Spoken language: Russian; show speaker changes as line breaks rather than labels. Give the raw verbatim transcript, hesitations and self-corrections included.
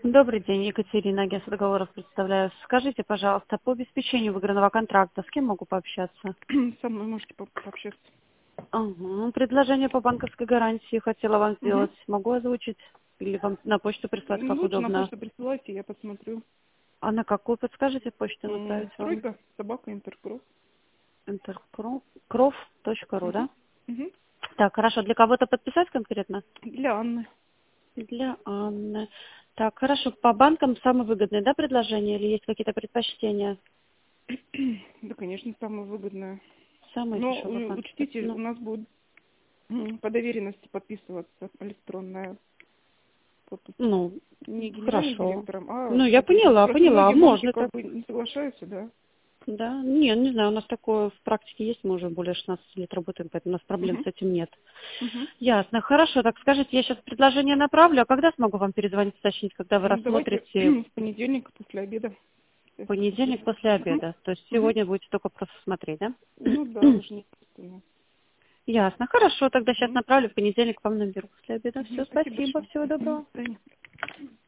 Добрый день, Екатерина, агентство договоров представляю. Скажите, пожалуйста, по обеспечению выигранного контракта с кем могу пообщаться?
Со мной можете по- пообщаться.
Ага. Предложение по банковской гарантии хотела вам
Угу.
сделать. Могу озвучить? Или вам на почту прислать, как
Лучше на
удобно?
почту присылайте, я посмотрю.
А на какую, подскажете, почту
М,
направить вам?
Стройка, собака, интеркров.
интеркроф.ру,
Угу.
да?
Угу.
Так, хорошо. Для кого-то подписать конкретно?
Для Анны.
Для Анны. Так, хорошо. По банкам самые выгодные, да, предложения? Или есть какие-то предпочтения?
Да, конечно, самое выгодное.
Самые
Но
дешевые
у-
банки.
учтите,
Ну,
у нас будет м, по доверенности подписываться электронная подпись.
ну,
Не генеральным
хорошо.
директором, а
Ну, я
по доверенности.
поняла,
Просто
поняла.
многие банки
Можно
как
так.
бы не соглашаются, да.
Да. Не, не знаю, у нас такое в практике есть. Мы уже более шестнадцати лет работаем, поэтому у нас проблем
Угу.
с этим нет.
Угу.
Ясно. Хорошо. Так скажите, я сейчас предложение направлю. А когда смогу вам перезвонить, уточнить, когда вы
Давайте
рассмотрите?
в понедельник после обеда.
В
Если
понедельник
успею.
после
Угу.
обеда. То есть
Угу.
сегодня будете только просто смотреть, да?
Ну да, вы же не единственная.
Ясно. Хорошо. Тогда сейчас
Мгм.
направлю. В понедельник вам наберу после обеда.
Мгм.
Все,
Спасибо
спасибо.
большое.
Всего
Мгм.
доброго.
До свидания.